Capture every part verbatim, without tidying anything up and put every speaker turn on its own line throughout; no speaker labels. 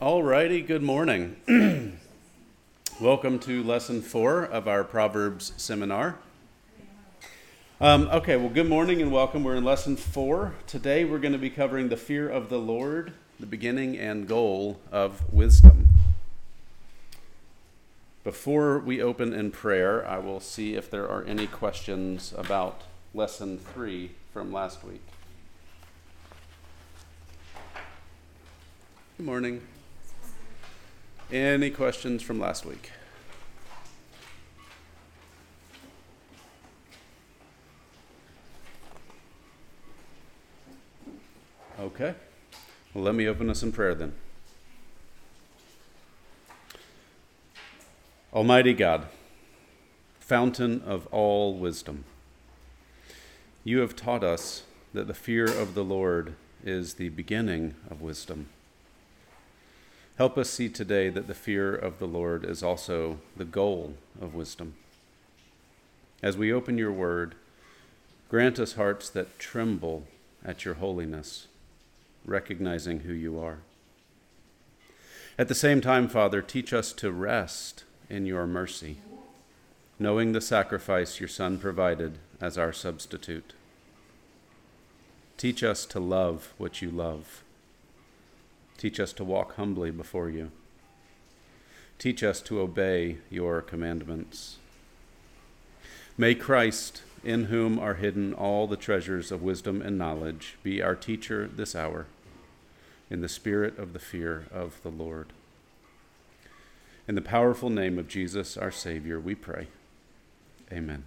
All righty, good morning. Welcome to lesson four of our Proverbs seminar. Um, okay, well, good morning and welcome. We're in lesson four. Today we're going to be covering the fear of the Lord, the beginning and goal of wisdom. Before we open in prayer, I will see if there are any questions about lesson three from last week. Good morning. Any questions from last week? Okay. Well, let me open us in prayer then. Almighty God, fountain of all wisdom, you have taught us that the fear of the Lord is the beginning of wisdom. Help us see today that the fear of the Lord is also the goal of wisdom. As we open your word, grant us hearts that tremble at your holiness, recognizing who you are. At the same time, Father, teach us to rest in your mercy, knowing the sacrifice your Son provided as our substitute. Teach us to love what you love. Teach us to walk humbly before you. Teach us to obey your commandments. May Christ, in whom are hidden all the treasures of wisdom and knowledge, be our teacher this hour, in the spirit of the fear of the Lord. In the powerful name of Jesus, our Savior, we pray. Amen.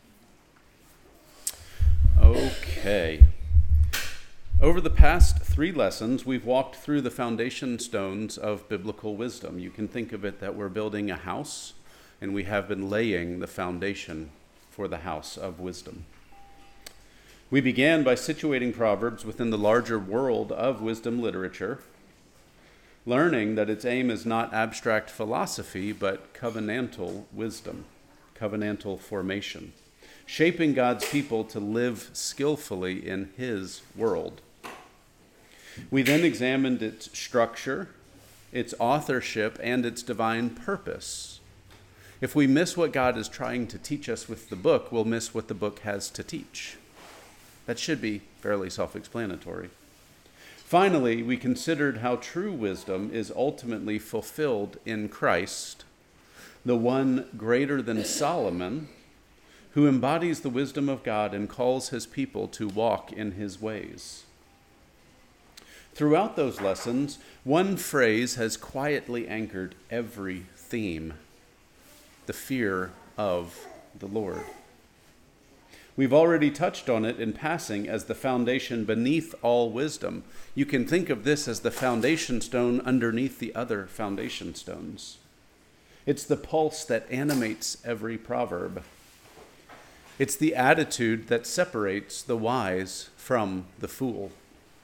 Okay. Over the past three lessons, we've walked through the foundation stones of biblical wisdom. You can think of it that we're building a house, and we have been laying the foundation for the house of wisdom. We began by situating Proverbs within the larger world of wisdom literature, learning that its aim is not abstract philosophy, but covenantal wisdom, covenantal formation, shaping God's people to live skillfully in his world. We then examined its structure, its authorship, and its divine purpose. If we miss what God is trying to teach us with the book, we'll miss what the book has to teach. That should be fairly self-explanatory. Finally, we considered how true wisdom is ultimately fulfilled in Christ, the one greater than Solomon, who embodies the wisdom of God and calls his people to walk in his ways. Throughout those lessons, one phrase has quietly anchored every theme: the fear of the Lord. We've already touched on it in passing as the foundation beneath all wisdom. You can think of this as the foundation stone underneath the other foundation stones. It's the pulse that animates every proverb. It's the attitude that separates the wise from the fool.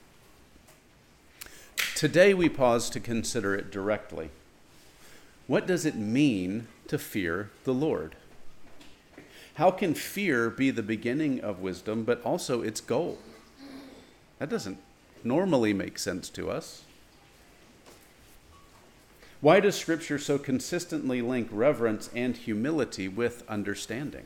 Today we pause to consider it directly. What does it mean to fear the Lord? How can fear be the beginning of wisdom, but also its goal? That doesn't normally make sense to us. Why does Scripture so consistently link reverence and humility with understanding?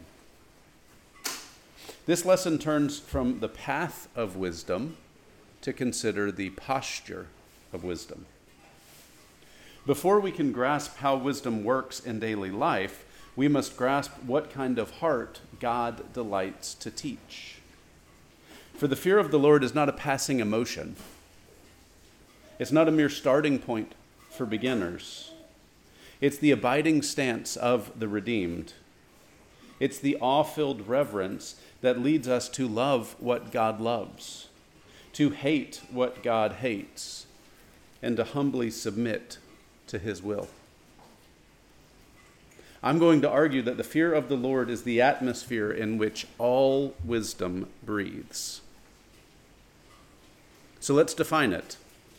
This lesson turns from the path of wisdom to consider the posture of wisdom. Before we can grasp how wisdom works in daily life, we must grasp what kind of heart God delights to teach. For the fear of the Lord is not a passing emotion. It's not a mere starting point for beginners. It's the abiding stance of the redeemed. It's the awe-filled reverence that leads us to love what God loves, to hate what God hates, and to humbly submit to his will. I'm going to argue that the fear of the Lord is the atmosphere in which all wisdom breathes. So let's define it.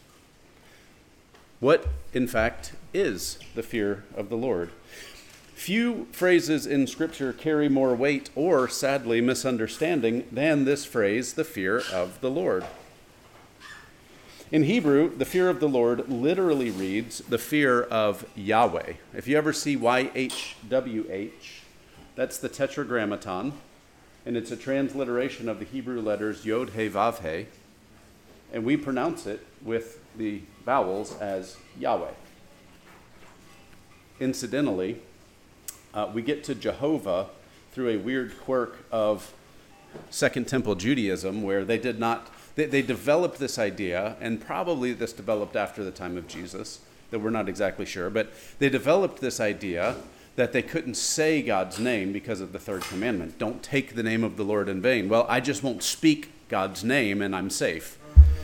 What, in fact, is the fear of the Lord? Few phrases in Scripture carry more weight or, sadly, misunderstanding than this phrase, the fear of the Lord. In Hebrew, the fear of the Lord literally reads the fear of Yahweh. If you ever see Y H W H, that's the Tetragrammaton, and it's a transliteration of the Hebrew letters Yod He Vav He, and we pronounce it with the vowels as Yahweh. Incidentally, uh, we get to Jehovah through a weird quirk of Second Temple Judaism, where they did not, they, they developed this idea, and probably this developed after the time of Jesus, that we're not exactly sure, but they developed this idea that they couldn't say God's name because of the third commandment. Don't take the name of the Lord in vain. Well, I just won't speak God's name and I'm safe.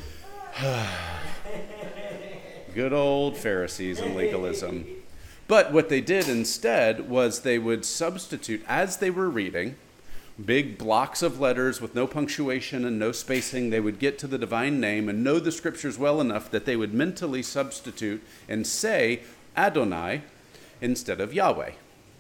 Good old Pharisees and legalism. But what they did instead was they would substitute, as they were reading, big blocks of letters with no punctuation and no spacing. They would get to the divine name and know the scriptures well enough that they would mentally substitute and say Adonai instead of Yahweh.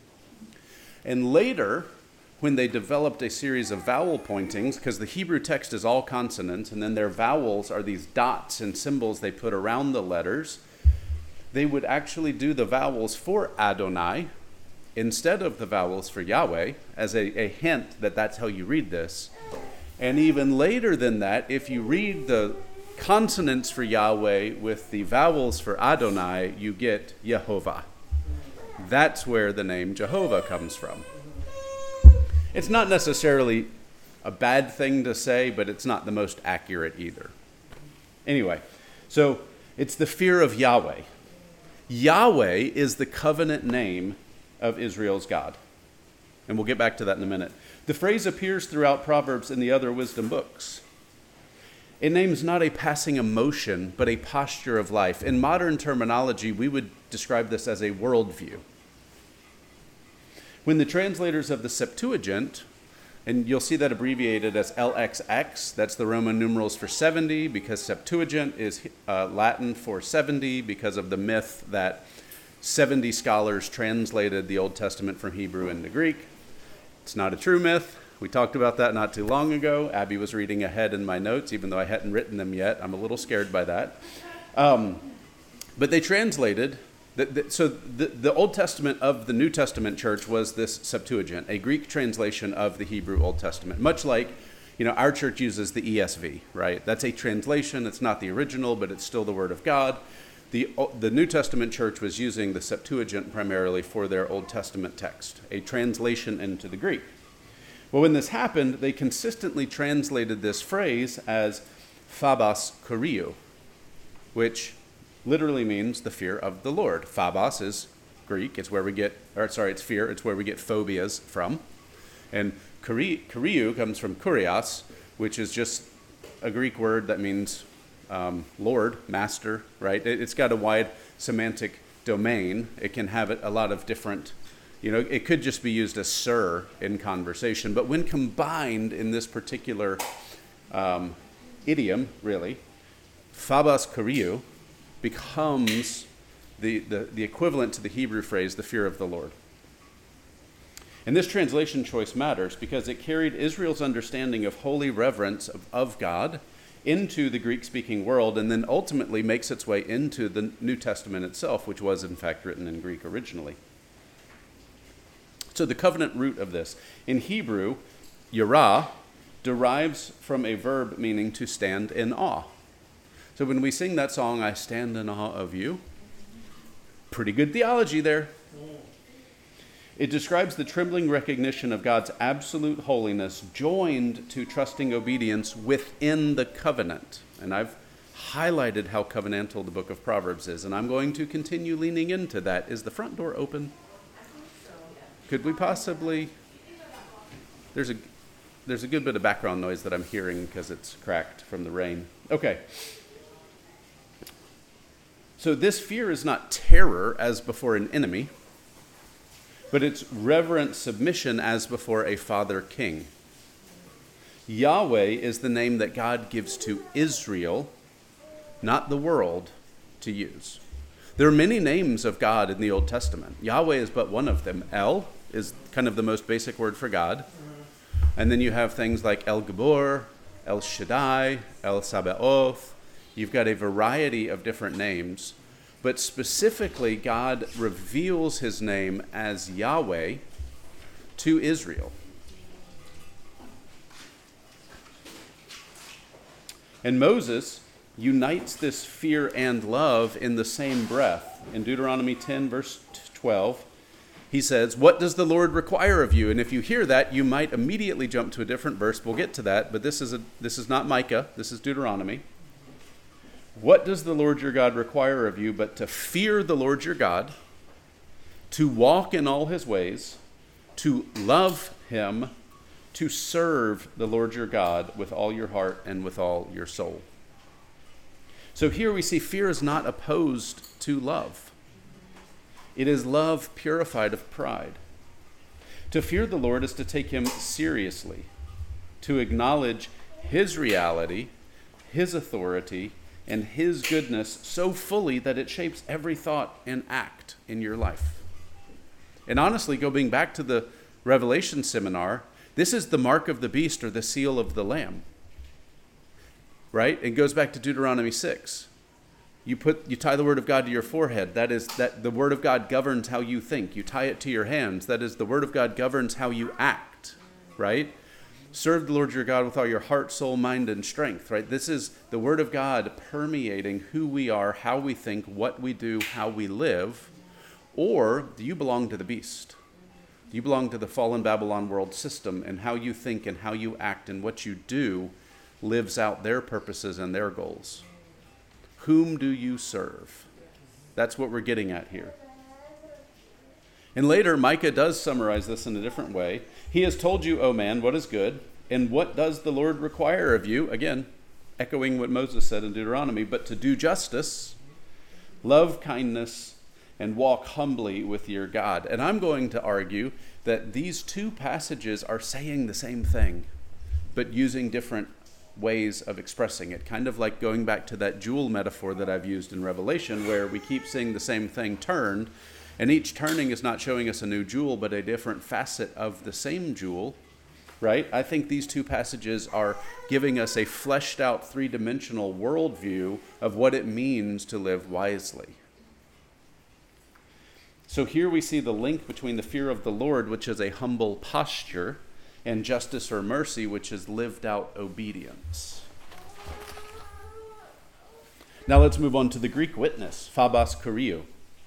And later, when they developed a series of vowel pointings, because the Hebrew text is all consonants, and then their vowels are these dots and symbols they put around the letters, they would actually do the vowels for Adonai instead of the vowels for Yahweh, as a, a hint that that's how you read this. And even later than that, if you read the consonants for Yahweh with the vowels for Adonai, you get Yehovah. That's where the name Jehovah comes from. It's not necessarily a bad thing to say, but it's not the most accurate either. Anyway, so it's the fear of Yahweh. Yahweh is the covenant name of Israel's God. And we'll get back to that in a minute. The phrase appears throughout Proverbs and the other wisdom books. It names not a passing emotion, but a posture of life. In modern terminology, we would describe this as a worldview. When the translators of the Septuagint, and you'll see that abbreviated as L X X, that's the Roman numerals for seventy, because Septuagint is uh, Latin for seventy, because of the myth that seventy scholars translated the Old Testament from Hebrew into Greek. It's not a true myth. We talked about that not too long ago. Abby was reading ahead in my notes, even though I hadn't written them yet. I'm a little scared by that. Um, but they translated, the, the, so the, the Old Testament of the New Testament church was this Septuagint, a Greek translation of the Hebrew Old Testament, much like, you know, our church uses the E S V, right? That's a translation. It's not the original, but it's still the Word of God. The, the New Testament church was using the Septuagint primarily for their Old Testament text, a translation into the Greek. Well, when this happened, they consistently translated this phrase as Phobos Kuriou, which literally means the fear of the Lord. Phobos is Greek. It's where we get, or sorry, it's fear. It's where we get phobias from. And Kuriou comes from kurios, which is just a Greek word that means um, Lord, master, right? It, it's got a wide semantic domain. It can have a lot of different, you know, it could just be used as sir in conversation. But when combined in this particular um, idiom, really, Phobos Kuriou becomes the, the, the equivalent to the Hebrew phrase, the fear of the Lord. And this translation choice matters because it carried Israel's understanding of holy reverence of, of God into the Greek-speaking world, and then ultimately makes its way into the New Testament itself, which was in fact written in Greek originally. So the covenant root of this, in Hebrew, yirah, derives from a verb meaning to stand in awe. So when we sing that song, I stand in awe of you, pretty good theology there. It describes the trembling recognition of God's absolute holiness joined to trusting obedience within the covenant. And I've highlighted how covenantal the book of Proverbs is, and I'm going to continue leaning into that. Is the front door open? Could we possibly... There's a, there's a good bit of background noise that I'm hearing because it's cracked from the rain. Okay. So this fear is not terror as before an enemy, but it's reverent submission as before a father king. Yahweh is the name that God gives to Israel, not the world, to use. There are many names of God in the Old Testament. Yahweh is but one of them. El is kind of the most basic word for God. And then you have things like El Gabor, El Shaddai, El Sabaoth, You've got a variety of different names, but specifically God reveals his name as Yahweh to Israel. And Moses unites this fear and love in the same breath. In Deuteronomy ten, verse twelve, he says, "What does the Lord require of you?" And if you hear that, you might immediately jump to a different verse. We'll get to that, but this is a this is not Micah. This is Deuteronomy. "What does the Lord your God require of you but to fear the Lord your God, to walk in all his ways, to love him, to serve the Lord your God with all your heart and with all your soul." So here we see fear is not opposed to love. It is love purified of pride. To fear the Lord is to take him seriously, to acknowledge his reality, his authority, and his goodness so fully that it shapes every thought and act in your life. And honestly, going back to the Revelation seminar, this is the mark of the beast or the seal of the Lamb. Right? It goes back to Deuteronomy six. You put you tie the word of God to your forehead. That is that the word of God governs how you think. You tie it to your hands. That is the word of God governs how you act. Right? Serve the Lord your God with all your heart, soul, mind, and strength. Right? This is the word of God permeating who we are, how we think, what we do, how we live. Or do you belong to the beast? Do you belong to the fallen Babylon world system, and how you think and how you act and what you do lives out their purposes and their goals? Whom do you serve? That's what we're getting at here. And later, Micah does summarize this in a different way. "He has told you, O man, what is good, and what does the Lord require of you?" Again, echoing what Moses said in Deuteronomy, "But to do justice, love kindness, and walk humbly with your God." And I'm going to argue that these two passages are saying the same thing, but using different ways of expressing it. Kind of like going back to that jewel metaphor that I've used in Revelation, where we keep seeing the same thing turned, and each turning is not showing us a new jewel, but a different facet of the same jewel, right? I think these two passages are giving us a fleshed out three-dimensional worldview of what it means to live wisely. So here we see the link between the fear of the Lord, which is a humble posture, and justice or mercy, which is lived out obedience. Now let's move on to the Greek witness, phobos kuriou.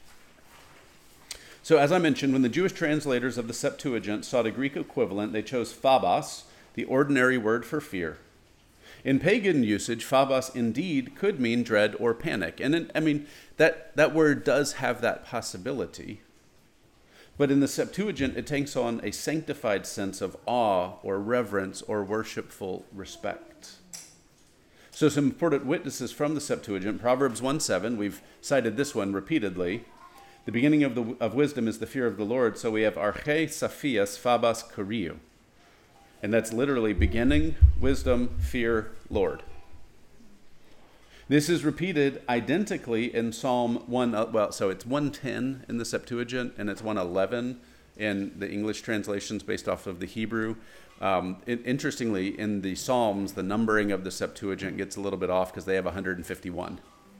So as I mentioned, when the Jewish translators of the Septuagint sought a Greek equivalent, they chose phobos, the ordinary word for fear. In pagan usage, phobos indeed could mean dread or panic. And in, I mean, that, that word does have that possibility. But in the Septuagint, it takes on a sanctified sense of awe or reverence or worshipful respect. So some important witnesses from the Septuagint. Proverbs one seven, we've cited this one repeatedly. The beginning of, the, of wisdom is the fear of the Lord. So we have arche saphias phobos kuriou. And that's literally beginning, wisdom, fear, Lord. This is repeated identically in Psalm one, well, so it's one ten in the Septuagint, and it's one eleven in the English translations based off of the Hebrew. Um, it, interestingly, in the Psalms, the numbering of the Septuagint gets a little bit off because they have one hundred fifty-one.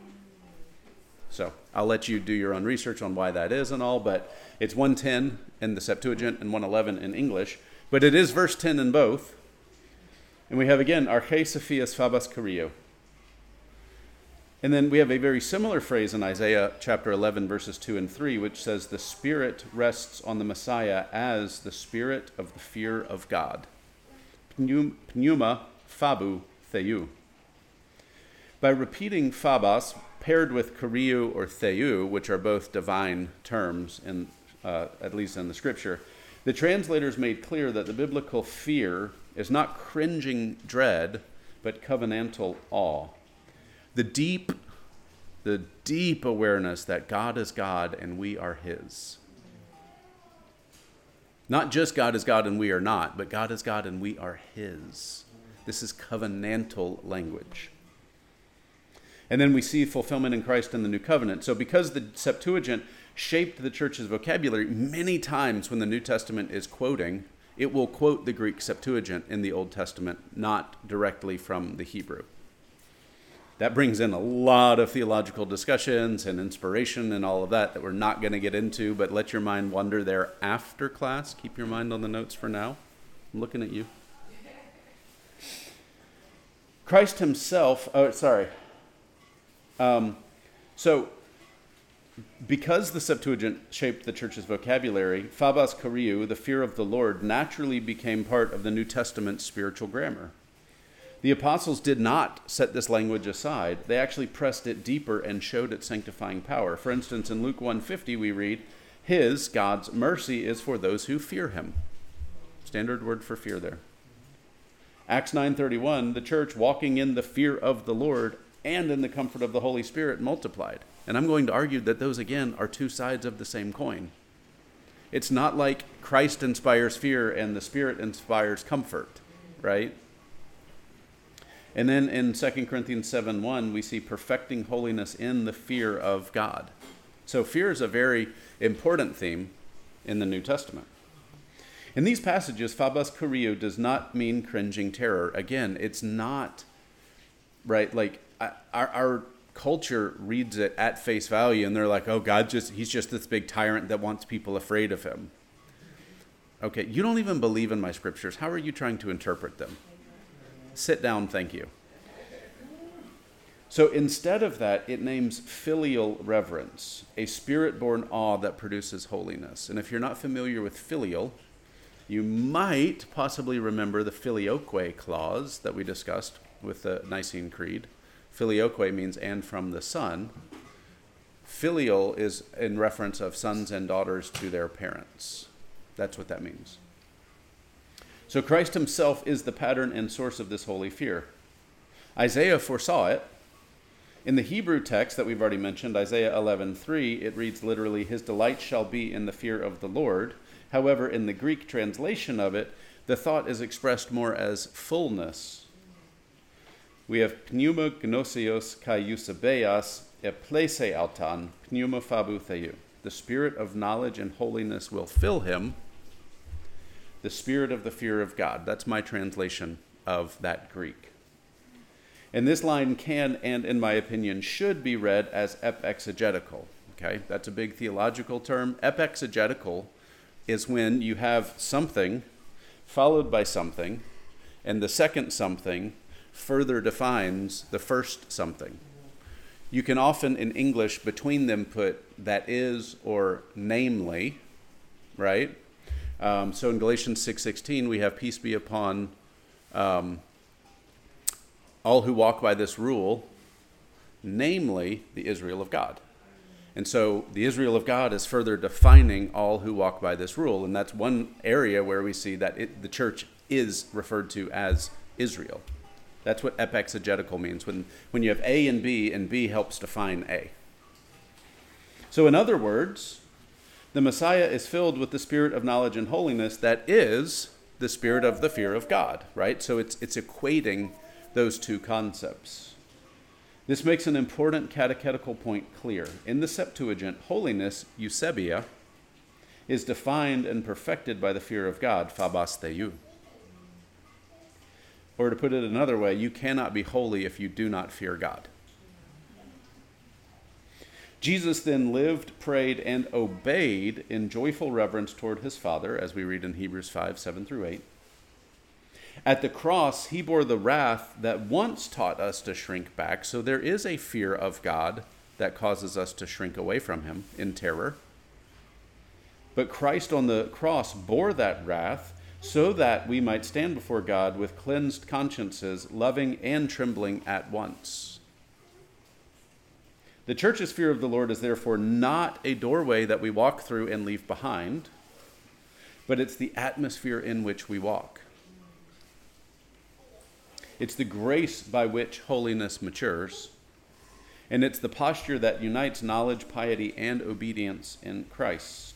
So I'll let you do your own research on why that is and all, but it's one ten in the Septuagint and one eleven in English. But it is verse ten in both. And we have again, arche saphias phobos kuriou. And then we have a very similar phrase in Isaiah chapter eleven, verses two and three, which says, "The Spirit rests on the Messiah as the spirit of the fear of God." Pneuma phabu theou. By repeating phobos paired with kuriou or theou, which are both divine terms, in, uh, at least in the scripture, the translators made clear that the biblical fear is not cringing dread, but covenantal awe. The deep, the deep awareness that God is God and we are his. Not just God is God and we are not, but God is God and we are his. This is covenantal language. And then we see fulfillment in Christ in the new covenant. So because the Septuagint shaped the church's vocabulary, many times when the New Testament is quoting, it will quote the Greek Septuagint in the Old Testament, not directly from the Hebrew. That brings in a lot of theological discussions and inspiration and all of that that we're not going to get into, but let your mind wander there after class. Keep your mind on the notes for now. I'm looking at you. Christ himself, oh, sorry. Um, so, because the Septuagint shaped the church's vocabulary, phobos kuriou, the fear of the Lord, naturally became part of the New Testament's spiritual grammar. The apostles did not set this language aside. They actually pressed it deeper and showed its sanctifying power. For instance, in Luke one fifty, we read, his, God's, mercy is for those who fear him. Standard word for fear there. Acts nine thirty-one, the church walking in the fear of the Lord and in the comfort of the Holy Spirit multiplied. And I'm going to argue that those, again, are two sides of the same coin. It's not like Christ inspires fear and the Spirit inspires comfort, right? And then in Second Corinthians seven one, we see perfecting holiness in the fear of God. So fear is a very important theme in the New Testament. In these passages, phobos kuriou does not mean cringing terror. Again, it's not, right, like our, our culture reads it at face value and they're like, oh, God, just he's just this big tyrant that wants people afraid of him. Okay, you don't even believe in my scriptures. How are you trying to interpret them? Sit down, thank you. So instead of that, it names filial reverence, a spirit-born awe that produces holiness. And if you're not familiar with filial, you might possibly remember the filioque clause that we discussed with the Nicene Creed. Filioque means and from the Son. Filial is in reference of sons and daughters to their parents. That's what that means. So Christ himself is the pattern and source of this holy fear. Isaiah foresaw it. In the Hebrew text that we've already mentioned, Isaiah eleven three, it reads literally, his delight shall be in the fear of the Lord. However, in the Greek translation of it, the thought is expressed more as fullness. We have pneuma gnosios kai eusebeias eplese altan pneuma phabu theou. The spirit of knowledge and holiness will fill him. The spirit of the fear of God. That's my translation of that Greek. And this line can, and in my opinion, should be read as epexegetical. Okay, that's a big theological term. Epexegetical is when you have something followed by something, and the second something further defines the first something. You can often, in English, between them put that is or namely, right? Um, so in Galatians six sixteen, we have peace be upon um, all who walk by this rule, namely the Israel of God. And so the Israel of God is further defining all who walk by this rule. And that's one area where we see that it, the church is referred to as Israel. That's what epexegetical means, when, when you have A and B, and B helps define A. So in other words, the Messiah is filled with the spirit of knowledge and holiness that is the spirit of the fear of God, right? So it's it's equating those two concepts. This makes an important catechetical point clear. In the Septuagint, holiness, eusebia, is defined and perfected by the fear of God, phobos theou. Or to put it another way, you cannot be holy if you do not fear God. Jesus then lived, prayed, and obeyed in joyful reverence toward his Father, as we read in Hebrews five, seven through eight. At the cross, he bore the wrath that once taught us to shrink back, so there is a fear of God that causes us to shrink away from him in terror. But Christ on the cross bore that wrath so that we might stand before God with cleansed consciences, loving and trembling at once. The church's fear of the Lord is therefore not a doorway that we walk through and leave behind, but it's the atmosphere in which we walk. It's the grace by which holiness matures, and it's the posture that unites knowledge, piety, and obedience in Christ.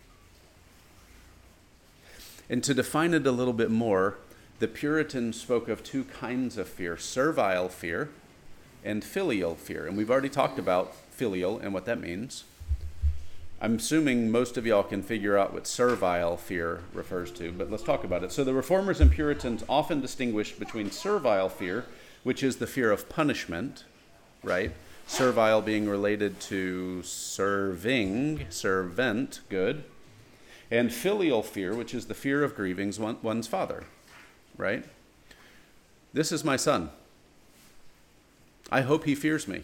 And to define it a little bit more, the Puritans spoke of two kinds of fear, servile fear and filial fear. And we've already talked about filial and what that means. I'm assuming most of y'all can figure out what servile fear refers to, but let's talk about it. So the Reformers and Puritans often distinguished between servile fear, which is the fear of punishment, right? Servile being related to serving, servant, good. And filial fear, which is the fear of grieving one, one's father, right? This is my son. I hope he fears me.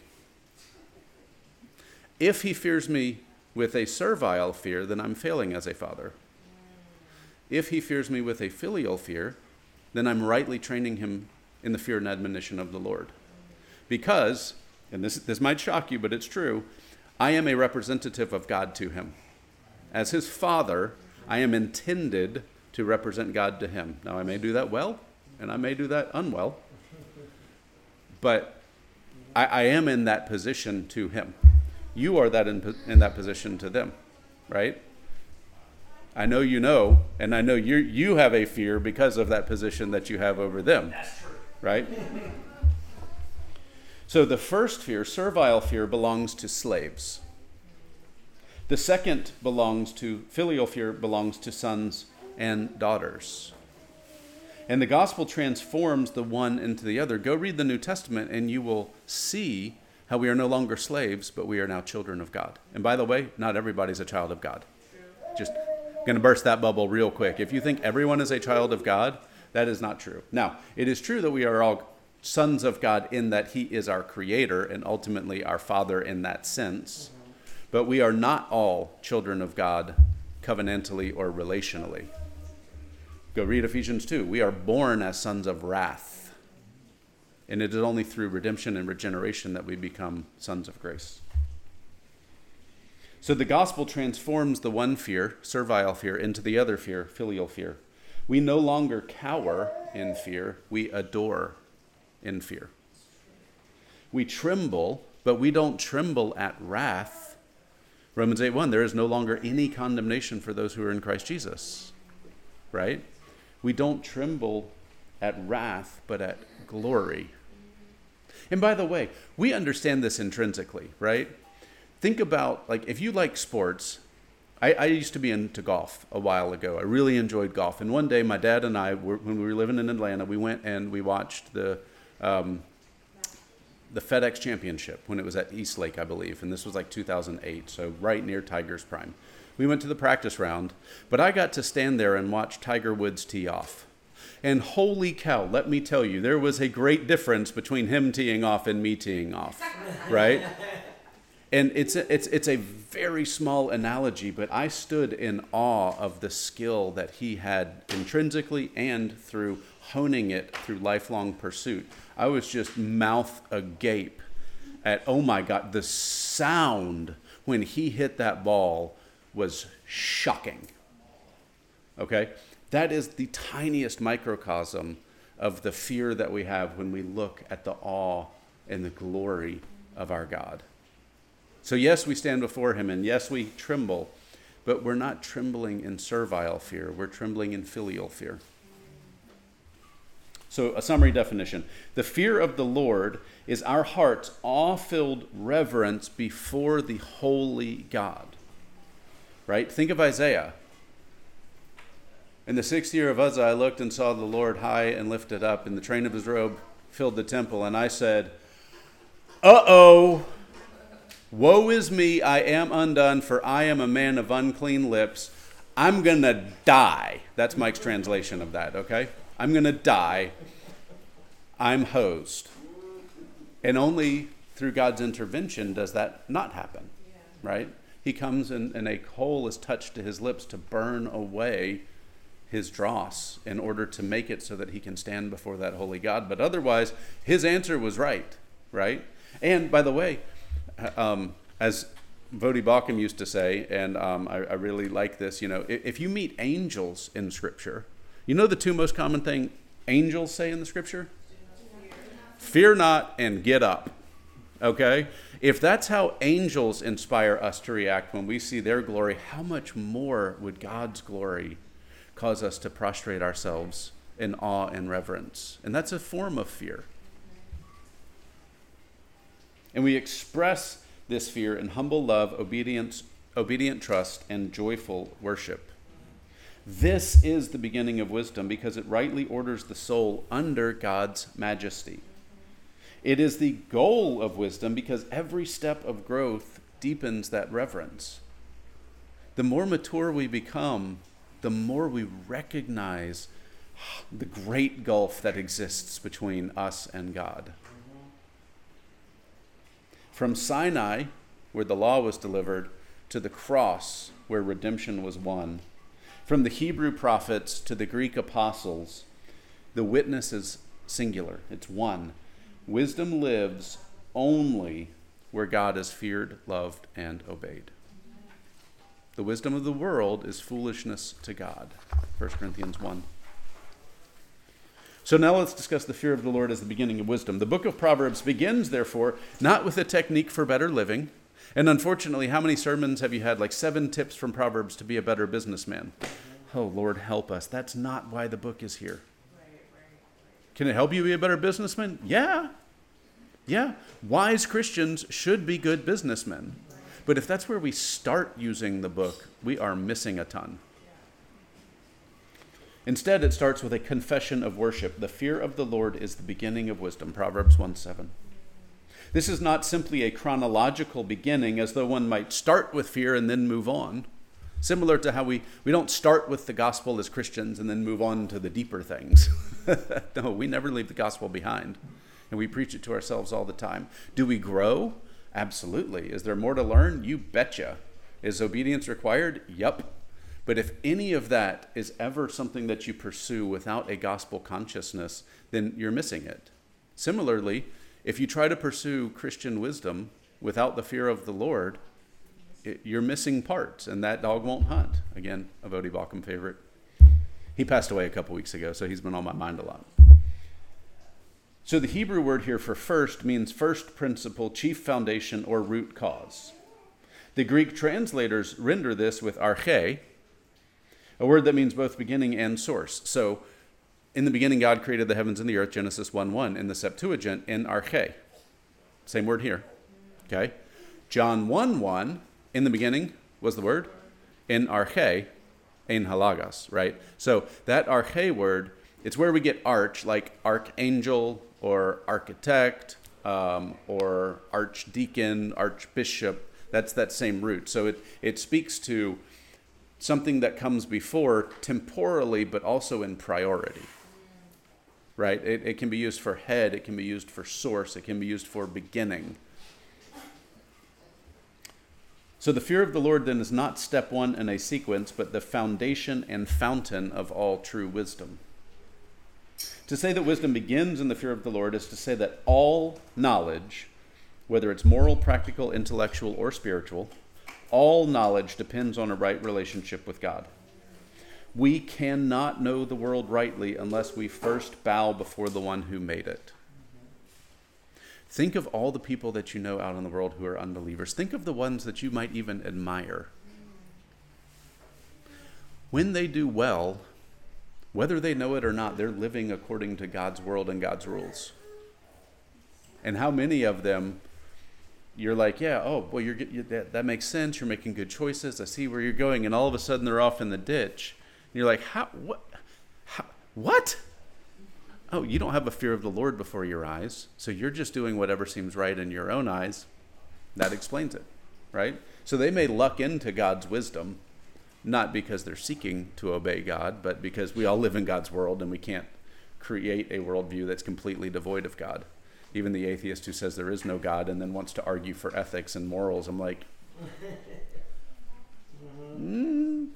If he fears me with a servile fear, then I'm failing as a father. If he fears me with a filial fear, then I'm rightly training him in the fear and admonition of the Lord. Because, and this, this might shock you, but it's true, I am a representative of God to him. As his father, I am intended to represent God to him. Now, I may do that well, and I may do that unwell, but I, I am in that position to him. You are that in, in that position to them, right? I know you know, and I know you you have a fear because of that position that you have over them.
That's true.
Right? So the first fear, servile fear, belongs to slaves. The second belongs to, filial fear belongs to sons and daughters. And the gospel transforms the one into the other. Go read the New Testament and you will see how we are no longer slaves, but we are now children of God. And by the way, not everybody's a child of God. Just going to burst that bubble real quick. If you think everyone is a child of God, that is not true. Now, it is true that we are all sons of God in that he is our creator and ultimately our father in that sense. But we are not all children of God covenantally or relationally. Go read Ephesians two. We are born as sons of wrath. And it is only through redemption and regeneration that we become sons of grace. So the gospel transforms the one fear, servile fear, into the other fear, filial fear. We no longer cower in fear, we adore in fear. We tremble, but we don't tremble at wrath. Romans eight one, there is no longer any condemnation for those who are in Christ Jesus, right? We don't tremble at wrath, but at glory. And by the way, we understand this intrinsically, right? Think about, like, if you like sports, I, I used to be into golf a while ago. I really enjoyed golf. And one day, my dad and I, were, when we were living in Atlanta, we went and we watched the um, the FedEx Championship when it was at East Lake, I believe. And this was like two thousand eight, so right near Tiger's prime. We went to the practice round, but I got to stand there and watch Tiger Woods tee off. And holy cow, let me tell you, there was a great difference between him teeing off and me teeing off, right? And it's a, it's it's a very small analogy, but I stood in awe of the skill that he had intrinsically and through honing it through lifelong pursuit. I was just mouth agape at, oh my God, the sound when he hit that ball was shocking. Okay? That is the tiniest microcosm of the fear that we have when we look at the awe and the glory of our God. So yes, we stand before him, and yes, we tremble, but we're not trembling in servile fear. We're trembling in filial fear. So a summary definition. The fear of the Lord is our heart's awe-filled reverence before the holy God. Right? Think of Isaiah. In the sixth year of Uzzah, I looked and saw the Lord high and lifted up, and the train of his robe filled the temple. And I said, uh-oh, woe is me, I am undone, for I am a man of unclean lips. I'm going to die. That's Mike's translation of that, okay? I'm going to die. I'm hosed. And only through God's intervention does that not happen, right? He comes and, and a coal is touched to his lips to burn away his dross in order to make it so that he can stand before that holy God. But otherwise, his answer was right, right? And by the way, um, as Vodi Bakum used to say, and um, I, I really like this, you know, if, if you meet angels in Scripture, you know the two most common thing angels say in the Scripture? Fear not and get up, okay? If that's how angels inspire us to react when we see their glory, how much more would God's glory cause us to prostrate ourselves in awe and reverence? And that's a form of fear. And we express this fear in humble love, obedience, obedient trust, and joyful worship. This is the beginning of wisdom because it rightly orders the soul under God's majesty. It is the goal of wisdom because every step of growth deepens that reverence. The more mature we become, the more we recognize the great gulf that exists between us and God. From Sinai, where the law was delivered, to the cross, where redemption was won. From the Hebrew prophets to the Greek apostles, the witness is singular. It's one. Wisdom lives only where God is feared, loved, and obeyed. The wisdom of the world is foolishness to God. First Corinthians one. So now let's discuss the fear of the Lord as the beginning of wisdom. The book of Proverbs begins, therefore, not with a technique for better living. And unfortunately, how many sermons have you had, like seven tips from Proverbs to be a better businessman? Oh, Lord, help us. That's not why the book is here. Can it help you be a better businessman? Yeah. Yeah. Wise Christians should be good businessmen. But if that's where we start using the book, we are missing a ton. Instead, it starts with a confession of worship. The fear of the Lord is the beginning of wisdom. Proverbs one seven. This is not simply a chronological beginning, as though one might start with fear and then move on. Similar to how we, we don't start with the gospel as Christians and then move on to the deeper things. No, we never leave the gospel behind. And we preach it to ourselves all the time. Do we grow? Absolutely. Is there more to learn? You betcha. Is obedience required? Yup. But if any of that is ever something that you pursue without a gospel consciousness, then you're missing it. Similarly, if you try to pursue Christian wisdom without the fear of the Lord, it, you're missing parts, and that dog won't hunt. Again, a Voddie Baucham favorite. He passed away a couple weeks ago, so he's been on my mind a lot. So the Hebrew word here for first means first principle, chief foundation, or root cause. The Greek translators render this with arche, a word that means both beginning and source. So in the beginning, God created the heavens and the earth, Genesis one one. In the Septuagint, in arche. Same word here. Okay? John one one, in the beginning was the word. In arche, ein halagos, right? So that arche word, it's where we get arch, like archangel or architect um, or archdeacon, archbishop. That's that same root. So it, it speaks to something that comes before temporally, but also in priority, right? It, it can be used for head. It can be used for source. It can be used for beginning. So the fear of the Lord then is not step one in a sequence, but the foundation and fountain of all true wisdom. To say that wisdom begins in the fear of the Lord is to say that all knowledge, whether it's moral, practical, intellectual, or spiritual, all knowledge depends on a right relationship with God. We cannot know the world rightly unless we first bow before the one who made it. Think of all the people that you know out in the world who are unbelievers. Think of the ones that you might even admire. When they do well, whether they know it or not, they're living according to God's world and God's rules. And how many of them you're like, yeah, oh, boy, you're, you, that, that makes sense. You're making good choices. I see where you're going. And all of a sudden they're off in the ditch. And you're like, how, what, how, what? Oh, you don't have a fear of the Lord before your eyes. So you're just doing whatever seems right in your own eyes. That explains it, right? So they may luck into God's wisdom, not because they're seeking to obey God, but because we all live in God's world and we can't create a worldview that's completely devoid of God. Even the atheist who says there is no God and then wants to argue for ethics and morals, I'm like, mm.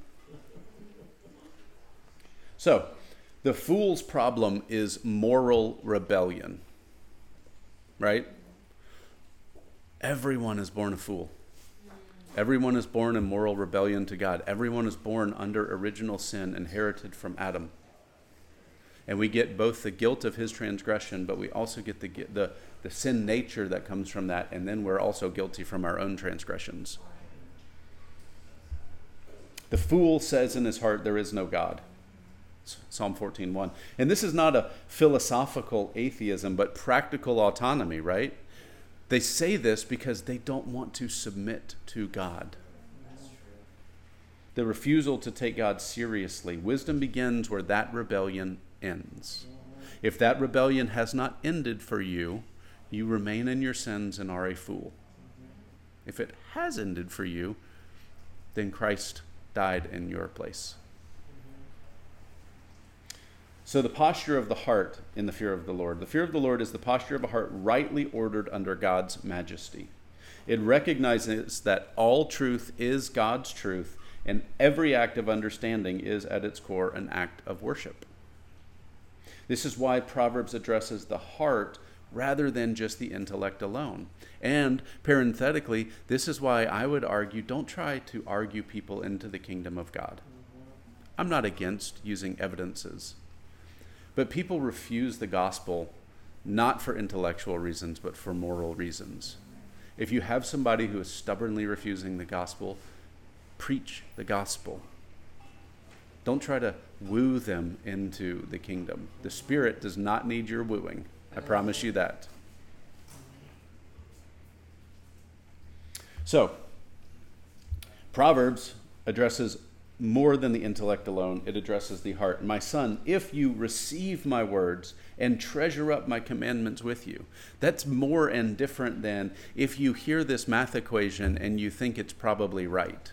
So, the fool's problem is moral rebellion, right? Everyone is born a fool. Everyone is born in moral rebellion to God. Everyone is born under original sin inherited from Adam. And we get both the guilt of his transgression, but we also get the, the, the sin nature that comes from that, and then we're also guilty from our own transgressions. The fool says in his heart, there is no God. Psalm fourteen one. And this is not a philosophical atheism, but practical autonomy, right? They say this because they don't want to submit to God. The refusal to take God seriously. Wisdom begins where that rebellion ends. If that rebellion has not ended for you, you remain in your sins and are a fool. If it has ended for you, then Christ died in your place. So the posture of the heart in the fear of the Lord. The fear of the Lord is the posture of a heart rightly ordered under God's majesty. It recognizes that all truth is God's truth, and every act of understanding is at its core an act of worship. This is why Proverbs addresses the heart rather than just the intellect alone. And parenthetically, this is why I would argue, don't try to argue people into the kingdom of God. I'm not against using evidences. But people refuse the gospel not for intellectual reasons, but for moral reasons. If you have somebody who is stubbornly refusing the gospel, preach the gospel. Don't try to woo them into the kingdom. The Spirit does not need your wooing. I promise you that. So, Proverbs addresses more than the intellect alone. It addresses the heart. My son, if you receive my words and treasure up my commandments with you. That's more and different than if you hear this math equation and you think it's probably right.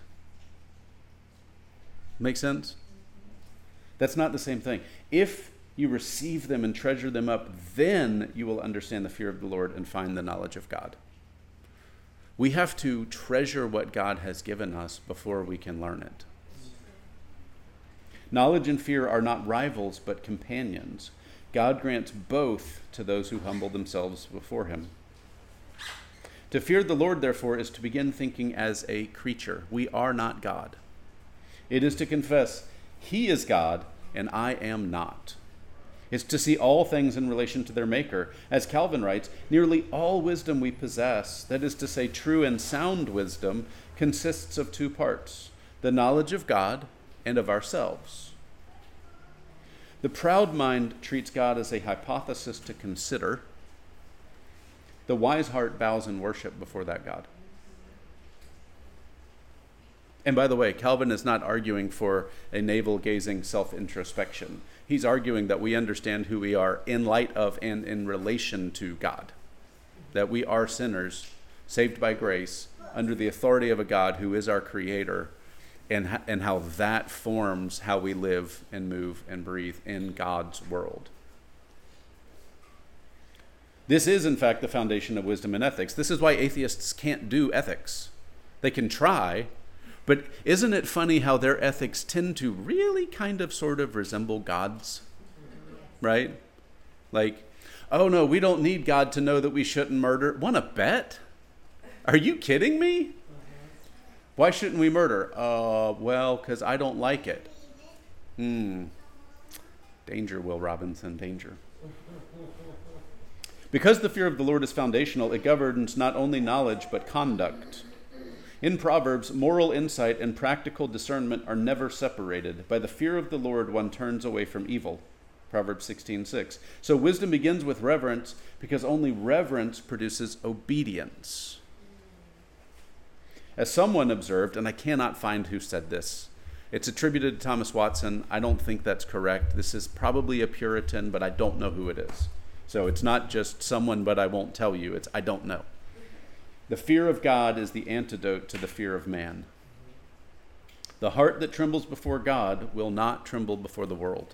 Make sense? That's not the same thing. If you receive them and treasure them up, then you will understand the fear of the Lord and find the knowledge of God. We have to treasure what God has given us before we can learn it. Knowledge and fear are not rivals, but companions. God grants both to those who humble themselves before him. To fear the Lord, therefore, is to begin thinking as a creature. We are not God. It is to confess, he is God, and I am not. It's to see all things in relation to their Maker. As Calvin writes, nearly all wisdom we possess, that is to say, true and sound wisdom, consists of two parts, the knowledge of God and of ourselves. The proud mind treats God as a hypothesis to consider. The wise heart bows in worship before that God. And by the way, Calvin is not arguing for a navel-gazing self-introspection. He's arguing that we understand who we are in light of and in relation to God. That we are sinners, saved by grace, under the authority of a God who is our creator, and, and how that forms how we live and move and breathe in God's world. This is, in fact, the foundation of wisdom and ethics. This is why atheists can't do ethics. They can try, but isn't it funny how their ethics tend to really kind of sort of resemble God's? Right? Like, oh no, we don't need God to know that we shouldn't murder. Want to bet? Are you kidding me? Why shouldn't we murder? Uh, well, because I don't like it. Hmm. Danger, Will Robinson, danger. Because the fear of the Lord is foundational, it governs not only knowledge, but conduct. In Proverbs, moral insight and practical discernment are never separated. By the fear of the Lord, one turns away from evil. Proverbs sixteen six. So wisdom begins with reverence, because only reverence produces obedience. As someone observed, and I cannot find who said this, it's attributed to Thomas Watson. I don't think that's correct. This is probably a Puritan, but I don't know who it is. So it's not just someone, but I won't tell you. It's I don't know. The fear of God is the antidote to the fear of man. The heart that trembles before God will not tremble before the world.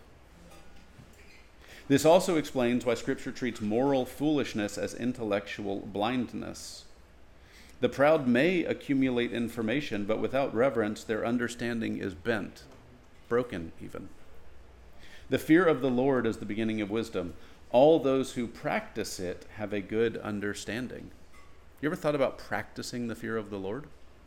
This also explains why Scripture treats moral foolishness as intellectual blindness. The proud may accumulate information, but without reverence, their understanding is bent, broken even. The fear of the Lord is the beginning of wisdom. All those who practice it have a good understanding. You ever thought about practicing the fear of the Lord?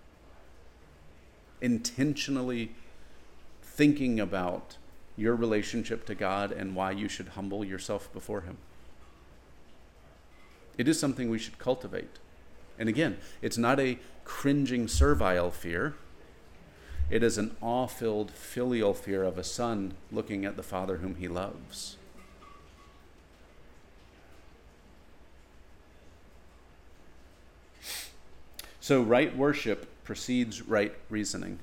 Intentionally thinking about your relationship to God and why you should humble yourself before him. It is something we should cultivate. And again, it's not a cringing, servile fear. It is an awe-filled, filial fear of a son looking at the Father whom he loves. So right worship precedes right reasoning.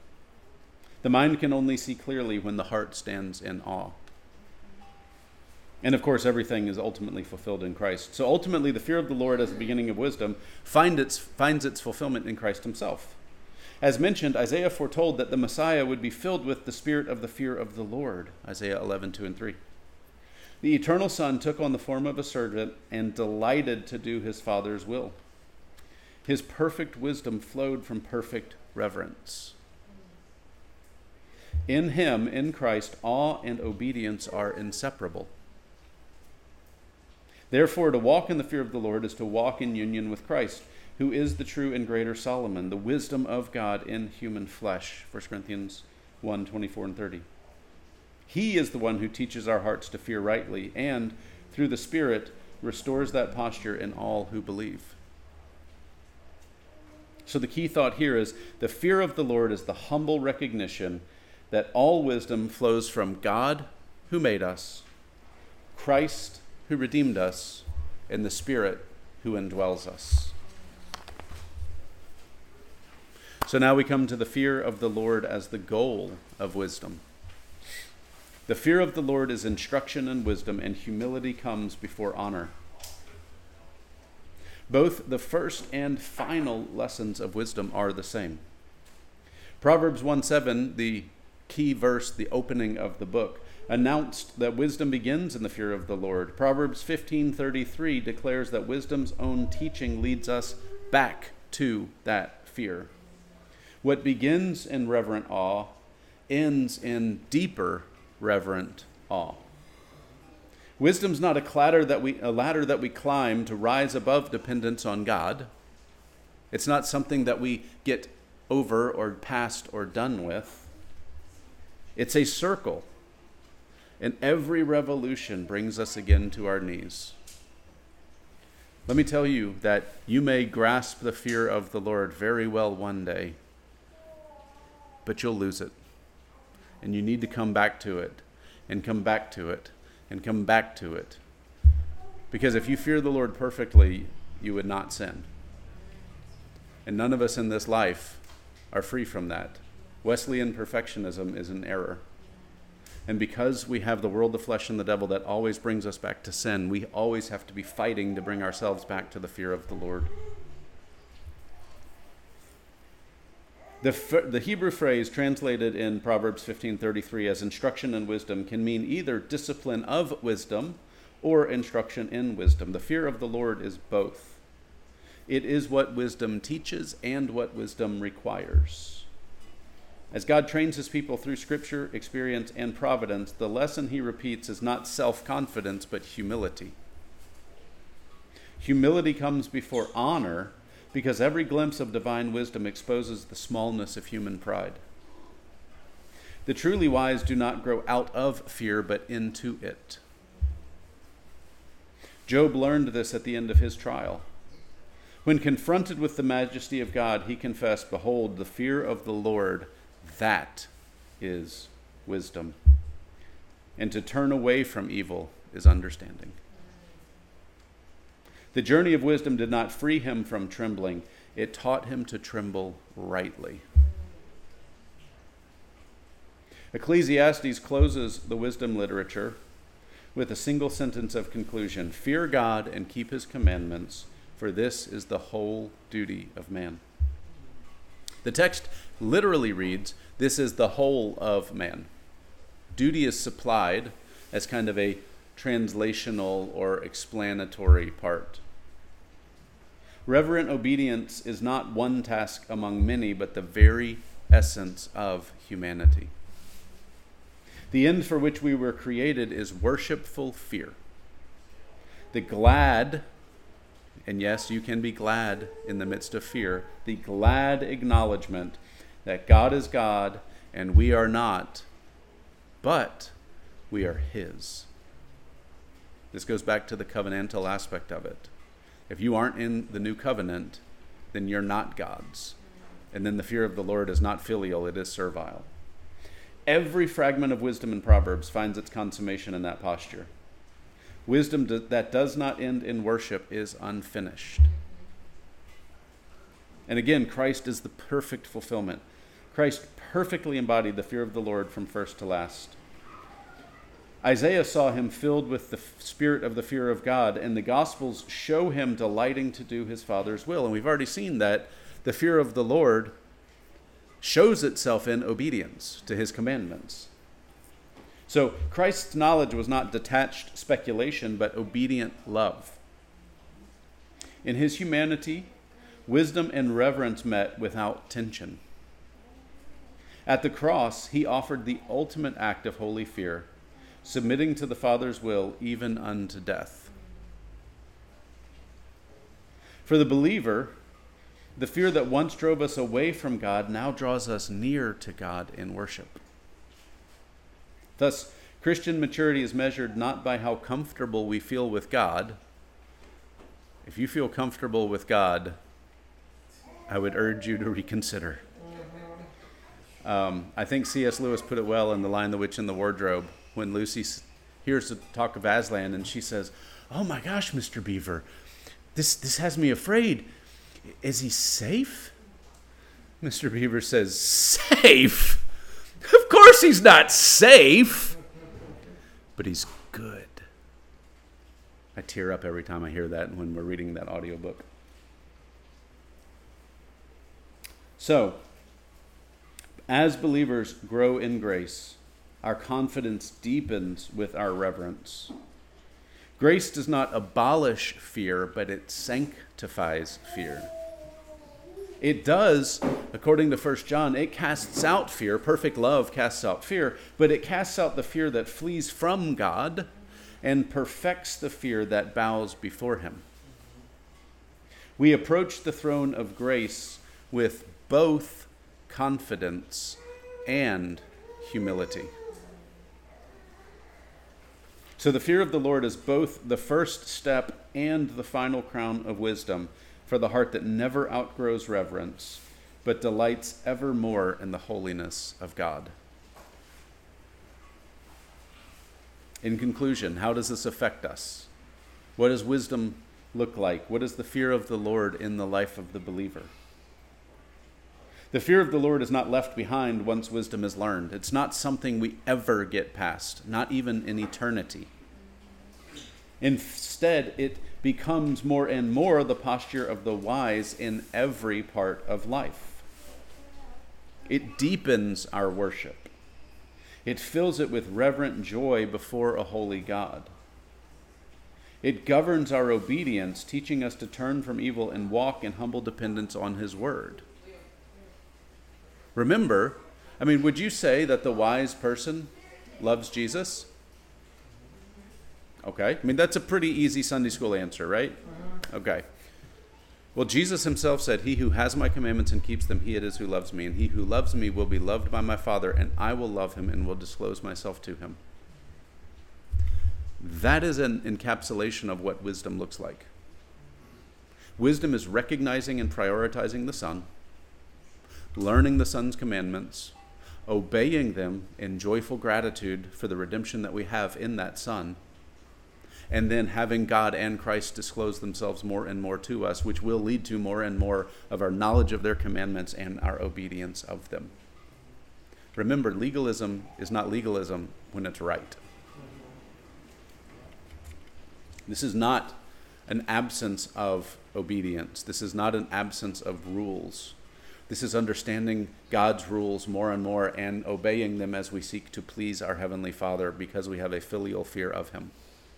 The mind can only see clearly when the heart stands in awe. And of course, everything is ultimately fulfilled in Christ. So ultimately, the fear of the Lord as the beginning of wisdom find its, finds its fulfillment in Christ himself. As mentioned, Isaiah foretold that the Messiah would be filled with the spirit of the fear of the Lord, Isaiah eleven, two and three. The eternal Son took on the form of a servant and delighted to do his Father's will. His perfect wisdom flowed from perfect reverence. In him, in Christ, awe and obedience are inseparable. Therefore, to walk in the fear of the Lord is to walk in union with Christ, who is the true and greater Solomon, the wisdom of God in human flesh, First Corinthians one, twenty-four and thirty. He is the one who teaches our hearts to fear rightly and, through the Spirit, restores that posture in all who believe. So the key thought here is the fear of the Lord is the humble recognition that all wisdom flows from God who made us, Christ who redeemed us, and the Spirit who indwells us. So now we come to the fear of the Lord as the goal of wisdom. The fear of the Lord is instruction and wisdom, and humility comes before honor. Both the first and final lessons of wisdom are the same. Proverbs one seven, the key verse, the opening of the book, announced that wisdom begins in the fear of the Lord. Proverbs fifteen thirty-three declares that wisdom's own teaching leads us back to that fear. What begins in reverent awe ends in deeper reverent awe. Wisdom's not a ladder that we a ladder that we climb to rise above dependence on God. It's not something that we get over or past or done with. It's a circle. And every revolution brings us again to our knees. Let me tell you that you may grasp the fear of the Lord very well one day, but you'll lose it. And you need to come back to it, and come back to it, and come back to it. Because if you fear the Lord perfectly, you would not sin. And none of us in this life are free from that. Wesleyan perfectionism is an error. And because we have the world, the flesh, and the devil that always brings us back to sin, we always have to be fighting to bring ourselves back to the fear of the Lord. The, the Hebrew phrase translated in Proverbs fifteen thirty-three as instruction and wisdom can mean either discipline of wisdom or instruction in wisdom. The fear of the Lord is both. It is what wisdom teaches and what wisdom requires. As God trains his people through Scripture, experience, and providence, the lesson he repeats is not self-confidence, but humility. Humility comes before honor because every glimpse of divine wisdom exposes the smallness of human pride. The truly wise do not grow out of fear, but into it. Job learned this at the end of his trial. When confronted with the majesty of God, he confessed, "Behold, the fear of the Lord, that is wisdom. And to turn away from evil is understanding." The journey of wisdom did not free him from trembling. It taught him to tremble rightly. Ecclesiastes closes the wisdom literature with a single sentence of conclusion: "Fear God and keep his commandments, for this is the whole duty of man." The text literally reads, "This is the whole of man." Duty is supplied as kind of a translational or explanatory part. Reverent obedience is not one task among many, but the very essence of humanity. The end for which we were created is worshipful fear. The glad, and yes, you can be glad in the midst of fear, the glad acknowledgement that God is God and we are not, but we are his. This goes back to the covenantal aspect of it. If you aren't in the new covenant, then you're not God's. And then the fear of the Lord is not filial, it is servile. Every fragment of wisdom in Proverbs finds its consummation in that posture. Wisdom that does not end in worship is unfinished. And again, Christ is the perfect fulfillment. Christ perfectly embodied the fear of the Lord from first to last. Isaiah saw him filled with the spirit of the fear of God, and the Gospels show him delighting to do his Father's will. And we've already seen that the fear of the Lord shows itself in obedience to his commandments. So Christ's knowledge was not detached speculation, but obedient love. In his humanity, wisdom and reverence met without tension. At the cross, he offered the ultimate act of holy fear, submitting to the Father's will even unto death. For the believer, the fear that once drove us away from God now draws us near to God in worship. Thus, Christian maturity is measured not by how comfortable we feel with God. If you feel comfortable with God, I would urge you to reconsider. Um, I think C S Lewis put it well in The Lion, the Witch, and the Wardrobe, when Lucy hears the talk of Aslan and she says, "Oh my gosh, Mister Beaver, this, this has me afraid. Is he safe?" Mister Beaver says, "Safe? Of course he's not safe, but he's good." I tear up every time I hear that when we're reading that audiobook. So, as believers grow in grace, our confidence deepens with our reverence. Grace does not abolish fear, but it sanctifies fear. It does, according to First John, it casts out fear. Perfect love casts out fear, but it casts out the fear that flees from God and perfects the fear that bows before him. We approach the throne of grace with both confidence and humility. So the fear of the Lord is both the first step and the final crown of wisdom for the heart that never outgrows reverence, but delights evermore in the holiness of God. In conclusion, how does this affect us? What does wisdom look like? What is the fear of the Lord in the life of the believer? The fear of the Lord is not left behind once wisdom is learned. It's not something we ever get past, not even in eternity. Instead, it becomes more and more the posture of the wise in every part of life. It deepens our worship. It fills it with reverent joy before a holy God. It governs our obedience, teaching us to turn from evil and walk in humble dependence on his word. Remember, I mean, would you say that the wise person loves Jesus? Okay. I mean, that's a pretty easy Sunday school answer, right? Okay. Well, Jesus himself said, "He who has my commandments and keeps them, he it is who loves me. And he who loves me will be loved by my Father, and I will love him and will disclose myself to him." That is an encapsulation of what wisdom looks like. Wisdom is recognizing and prioritizing the Son, learning the Son's commandments, obeying them in joyful gratitude for the redemption that we have in that Son, and then having God and Christ disclose themselves more and more to us, which will lead to more and more of our knowledge of their commandments and our obedience of them. Remember, legalism is not legalism when it's right. This is not an absence of obedience. This is not an absence of rules. This is understanding God's rules more and more and obeying them as we seek to please our Heavenly Father because we have a filial fear of him.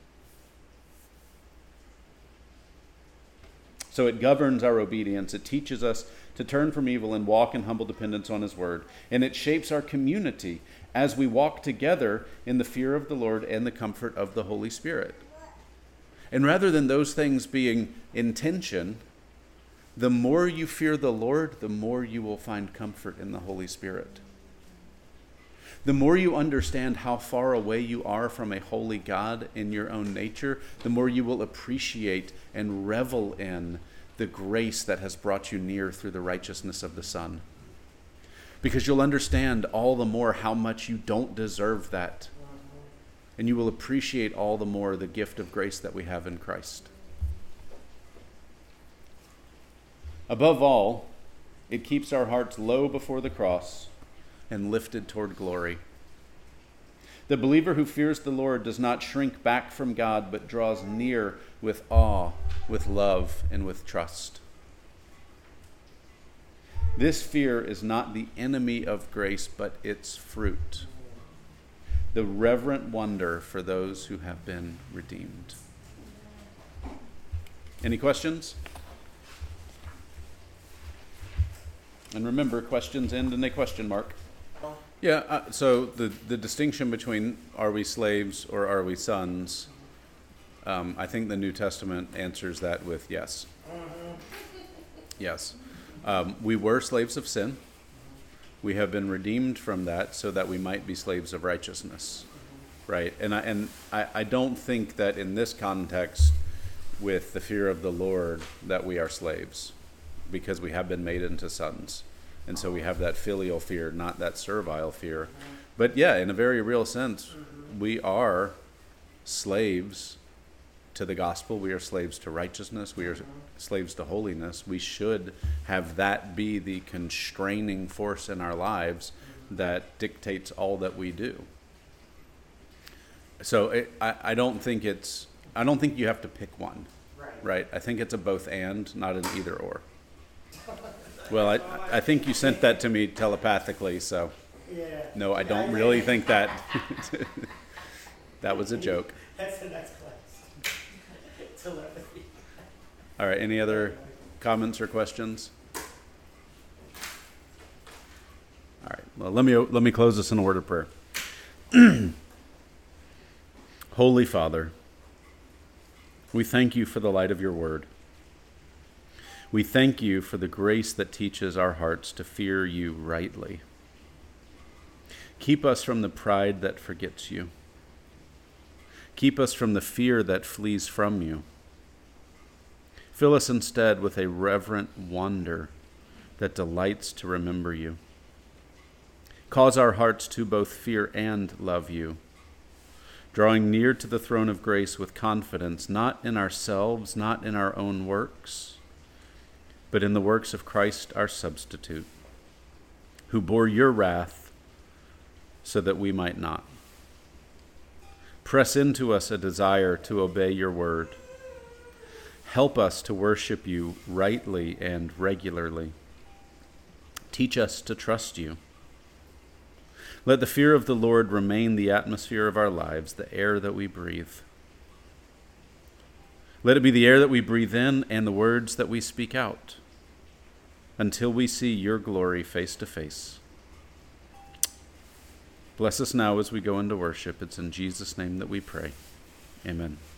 So it governs our obedience. It teaches us to turn from evil and walk in humble dependence on his word. And it shapes our community as we walk together in the fear of the Lord and the comfort of the Holy Spirit. And rather than those things being in tension, the more you fear the Lord, the more you will find comfort in the Holy Spirit. The more you understand how far away you are from a holy God in your own nature, the more you will appreciate and revel in the grace that has brought you near through the righteousness of the Son. Because you'll understand all the more how much you don't deserve that. And you will appreciate all the more the gift of grace that we have in Christ. Above all, it keeps our hearts low before the cross and lifted toward glory. The believer who fears the Lord does not shrink back from God, but draws near with awe, with love, and with trust. This fear is not the enemy of grace, but its fruit. The reverent wonder for those who have been redeemed. Any questions? And remember, questions end in a question mark. Yeah, uh, so the, the distinction between are we slaves or are we sons, um, I think the New Testament answers that with yes. Yes. Um, we were slaves of sin. We have been redeemed from that so that we might be slaves of righteousness, right? And I, and I, I don't think that in this context, with the fear of the Lord, that we are slaves, because we have been made into sons. And so we have that filial fear, not that servile fear. But yeah, in a very real sense, we are slaves to the gospel. We are slaves to righteousness. We are slaves to holiness. We should have that be the constraining force in our lives that dictates all that we do. So it, I, I don't think it's, I don't think you have to pick one, right? right? I think it's a both and, not an either or. Well, I, I think you sent that to me telepathically, so no, I don't really think that. That was a joke.
That's the next class. Telepathy.
All right, any other comments or questions? All right, well, let me let me close this in a word of prayer. Holy Father, we thank you for the light of your word. We thank you for the grace that teaches our hearts to fear you rightly. Keep us from the pride that forgets you. Keep us from the fear that flees from you. Fill us instead with a reverent wonder that delights to remember you. Cause our hearts to both fear and love you, drawing near to the throne of grace with confidence, not in ourselves, not in our own works, but in the works of Christ our substitute, who bore your wrath so that we might not. Press into us a desire to obey your word. Help us to worship you rightly and regularly. Teach us to trust you. Let the fear of the Lord remain the atmosphere of our lives, the air that we breathe. Let it be the air that we breathe in and the words that we speak out until we see your glory face to face. Bless us now as we go into worship. It's in Jesus' name that we pray. Amen.